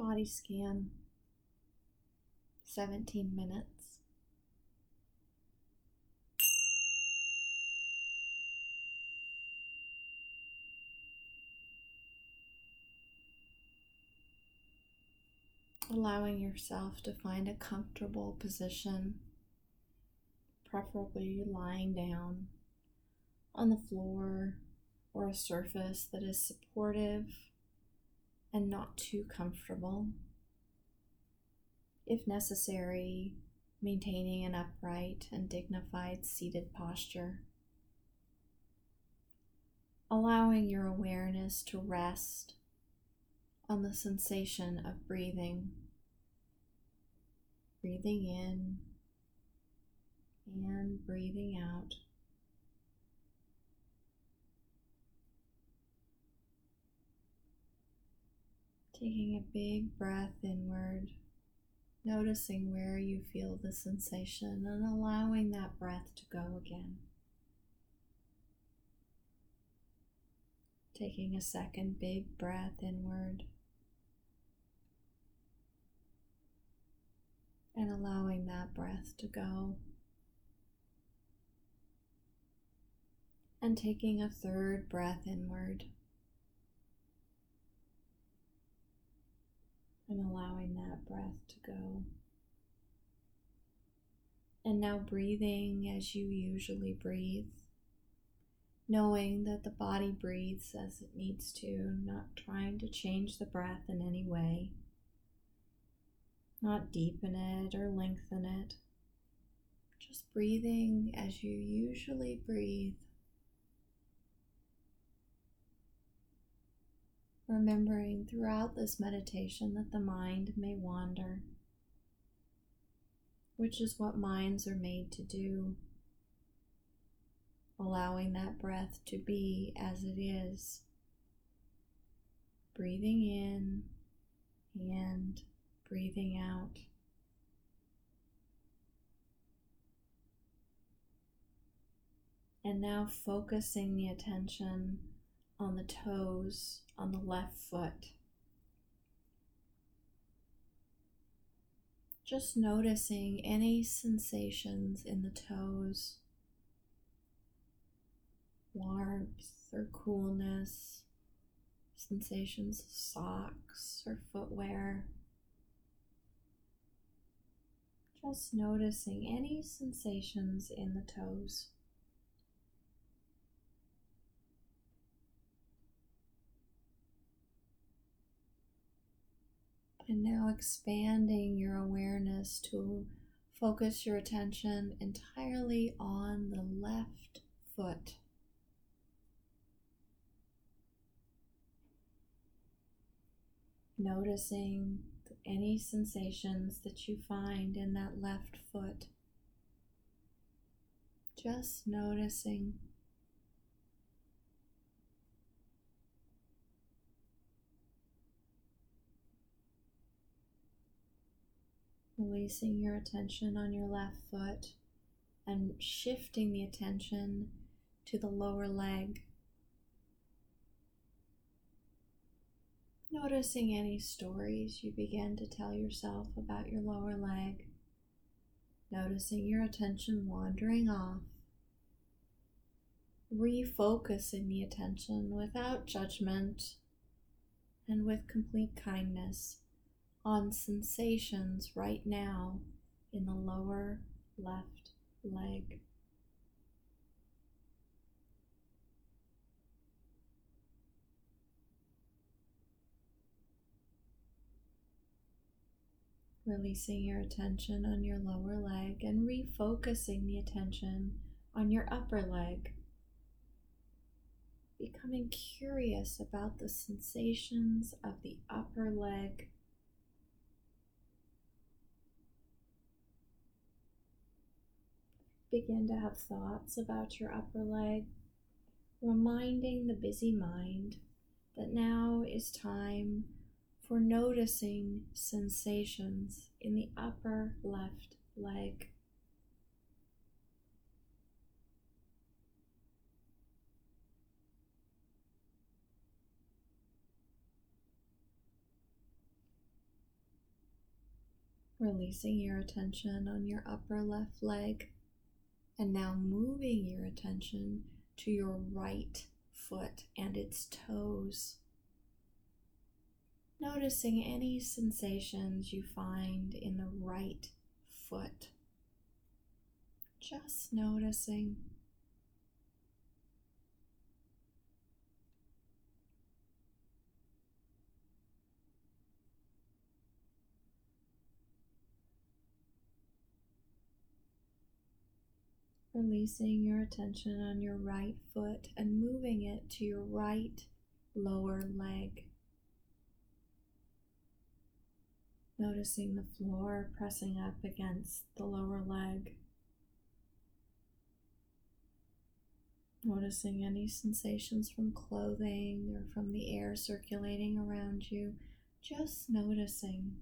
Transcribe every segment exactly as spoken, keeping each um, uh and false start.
body scan, seventeen minutes. Allowing yourself to find a comfortable position, preferably lying down on the floor or a surface that is supportive and not too comfortable. If necessary, maintaining an upright and dignified seated posture. Allowing your awareness to rest on the sensation of breathing. Breathing in and breathing out. Taking a big breath inward, noticing where you feel the sensation and allowing that breath to go again. Taking a second big breath inward and allowing that breath to go. And taking a third breath inward and allowing that breath to go. And now breathing as you usually breathe, knowing that the body breathes as it needs to, not trying to change the breath in any way, not deepen it or lengthen it, just breathing as you usually breathe. Remembering throughout this meditation that the mind may wander, which is what minds are made to do. Allowing that breath to be as it is. Breathing in and breathing out. And now focusing the attention on the toes on the left foot. Just noticing any sensations in the toes, warmth or coolness, sensations of socks or footwear. Just noticing any sensations in the toes. And now expanding your awareness to focus your attention entirely on the left foot. Noticing any sensations that you find in that left foot. Just noticing. Releasing your attention on your left foot and shifting the attention to the lower leg. Noticing any stories you begin to tell yourself about your lower leg. Noticing your attention wandering off. Refocusing the attention without judgment and with complete kindness on sensations right now in the lower left leg. Releasing your attention on your lower leg and refocusing the attention on your upper leg. Becoming curious about the sensations of the upper leg. Begin to have thoughts about your upper leg, reminding the busy mind that now is time for noticing sensations in the upper left leg. Releasing your attention on your upper left leg, and now moving your attention to your right foot and its toes. Noticing any sensations you find in the right foot. Just noticing. Releasing your attention on your right foot and moving it to your right lower leg. Noticing the floor pressing up against the lower leg. Noticing any sensations from clothing or from the air circulating around you. Just noticing.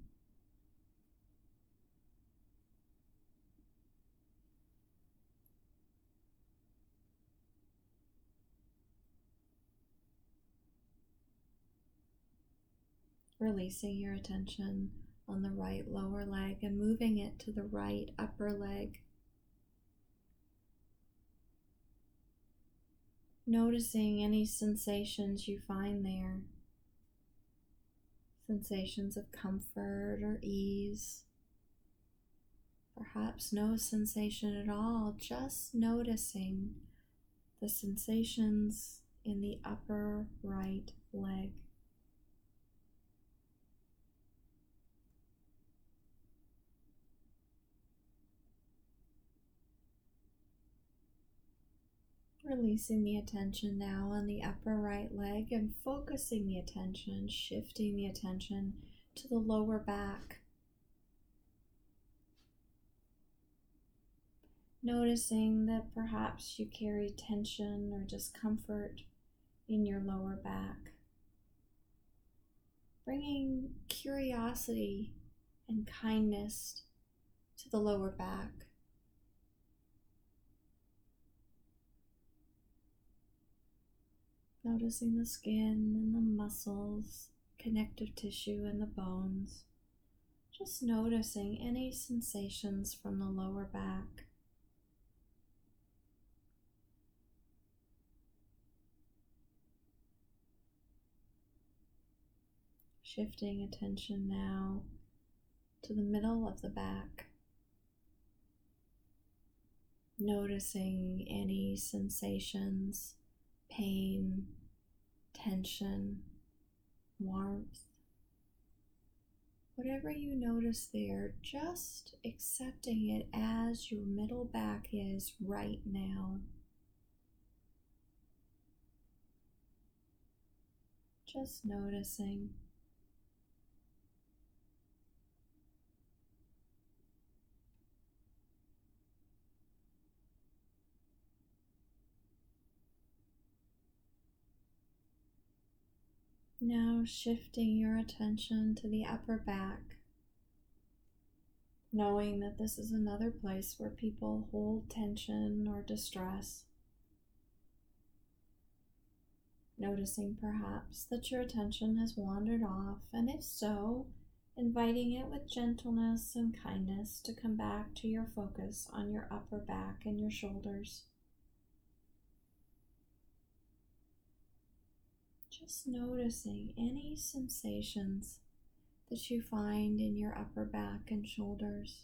Releasing your attention on the right lower leg and moving it to the right upper leg. Noticing any sensations you find there. Sensations of comfort or ease. Perhaps no sensation at all, just noticing the sensations in the upper right leg. Releasing the attention now on the upper right leg and focusing the attention, shifting the attention to the lower back. Noticing that perhaps you carry tension or discomfort in your lower back. Bringing curiosity and kindness to the lower back. Noticing the skin and the muscles, connective tissue and the bones. Just noticing any sensations from the lower back. Shifting attention now to the middle of the back. Noticing any sensations, pain, tension, warmth. Whatever you notice there, just accepting it as your middle back is right now. Just noticing. Now shifting your attention to the upper back, knowing that this is another place where people hold tension or distress. Noticing perhaps that your attention has wandered off, and if so, inviting it with gentleness and kindness to come back to your focus on your upper back and your shoulders. Just noticing any sensations that you find in your upper back and shoulders.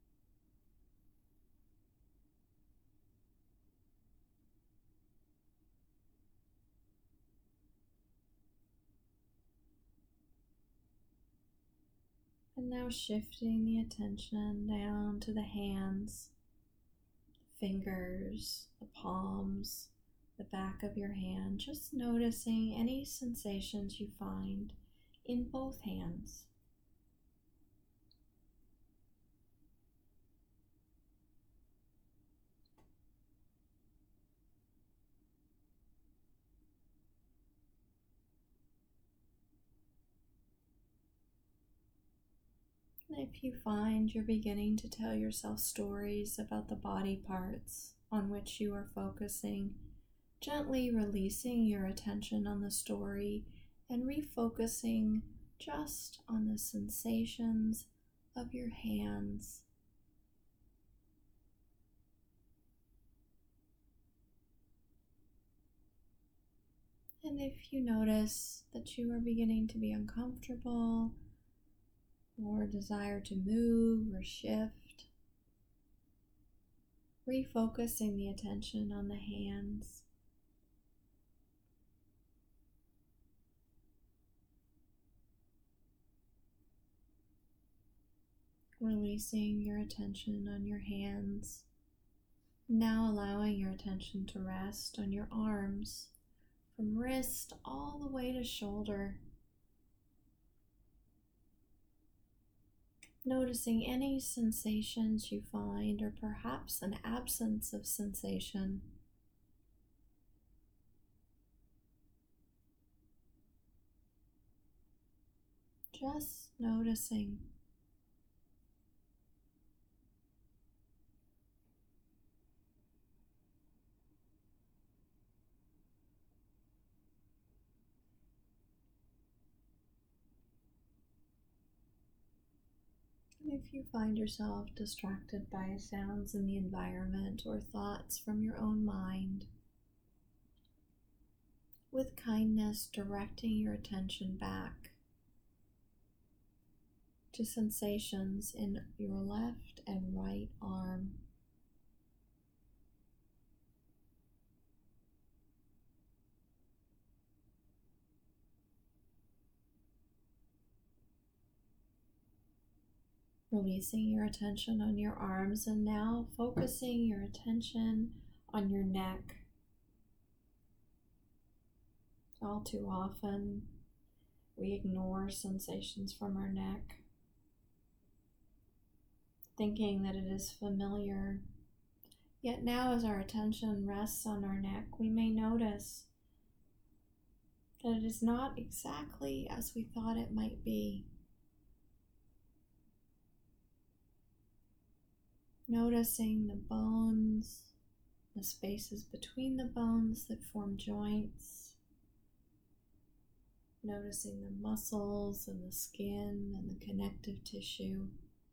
And now shifting the attention down to the hands, fingers, the palms, the back of your hand, just noticing any sensations you find in both hands. If you find you're beginning to tell yourself stories about the body parts on which you are focusing, gently releasing your attention on the story and refocusing just on the sensations of your hands. And if you notice that you are beginning to be uncomfortable or desire to move or shift, refocusing the attention on the hands. Releasing your attention on your hands. Now allowing your attention to rest on your arms, from wrist all the way to shoulder. Noticing any sensations you find, or perhaps an absence of sensation. Just noticing. If you find yourself distracted by sounds in the environment or thoughts from your own mind, with kindness directing your attention back to sensations in your left and right arm. Releasing your attention on your arms and now focusing your attention on your neck. All too often, we ignore sensations from our neck, thinking that it is familiar. Yet now, as our attention rests on our neck, we may notice that it is not exactly as we thought it might be. Noticing the bones, the spaces between the bones that form joints. Noticing the muscles and the skin and the connective tissue.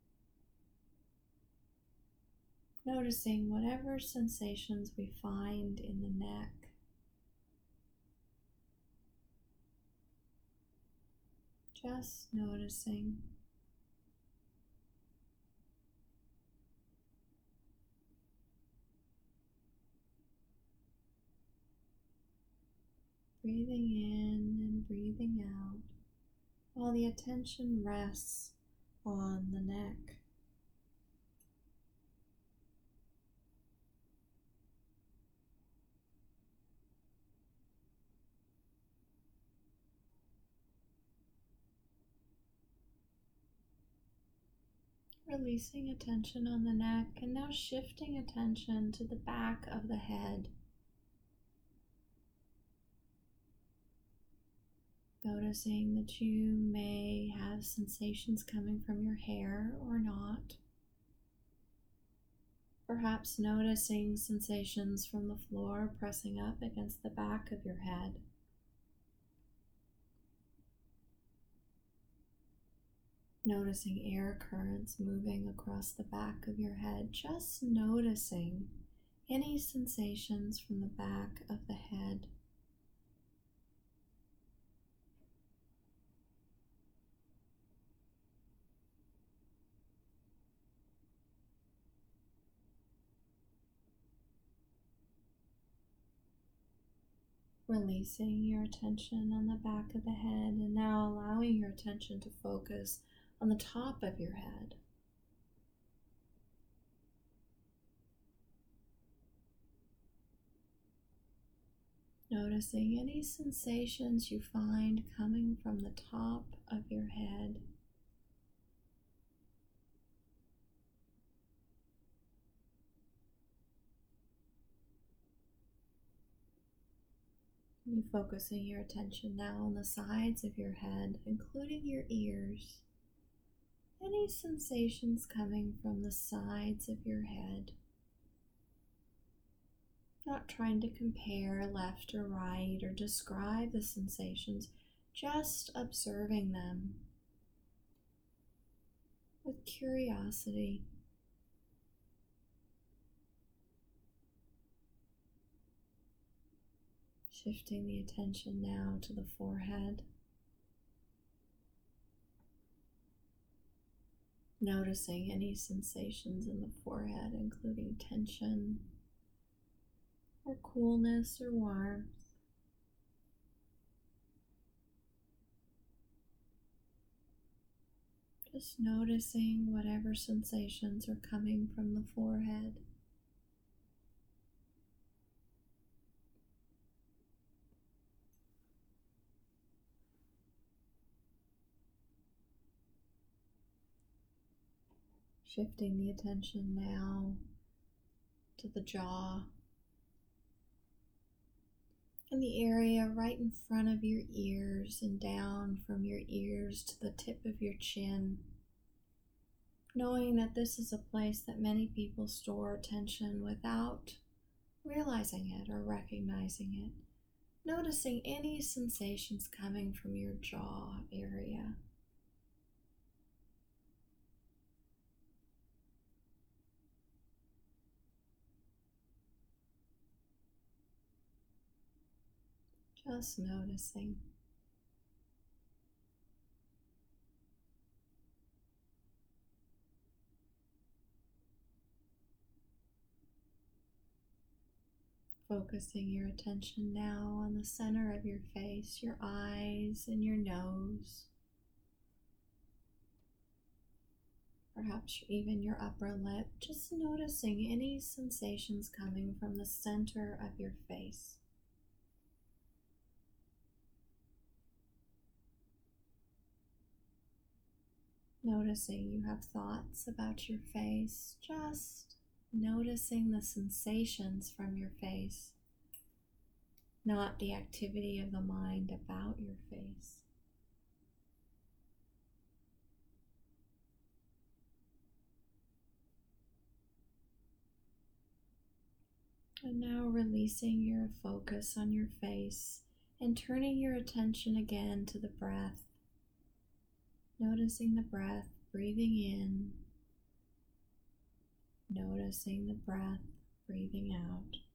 Noticing whatever sensations we find in the neck. Just noticing. Breathing in and breathing out while the attention rests on the neck. Releasing attention on the neck and now shifting attention to the back of the head. Noticing that you may have sensations coming from your hair or not. Perhaps noticing sensations from the floor pressing up against the back of your head. Noticing air currents moving across the back of your head. Just noticing any sensations from the back of the head. Releasing your attention on the back of the head and now allowing your attention to focus on the top of your head. Noticing any sensations you find coming from the top of your head. You focusing your attention now on the sides of your head, including your ears. Any sensations coming from the sides of your head. Not trying to compare left or right or describe the sensations, just observing them. with curiosity. Shifting the attention now to the forehead. Noticing any sensations in the forehead, including tension or coolness or warmth. Just noticing whatever sensations are coming from the forehead. Shifting the attention now to the jaw and the area right in front of your ears and down from your ears to the tip of your chin. Knowing that this is a place that many people store tension without realizing it or recognizing it. Noticing any sensations coming from your jaw area. Just noticing. Focusing your attention now on the center of your face, your eyes and your nose. Perhaps even your upper lip. Just noticing any sensations coming from the center of your face. Noticing you have thoughts about your face, just noticing the sensations from your face, not the activity of the mind about your face. And now releasing your focus on your face and turning your attention again to the breath. Noticing the breath, breathing in, noticing the breath, breathing out.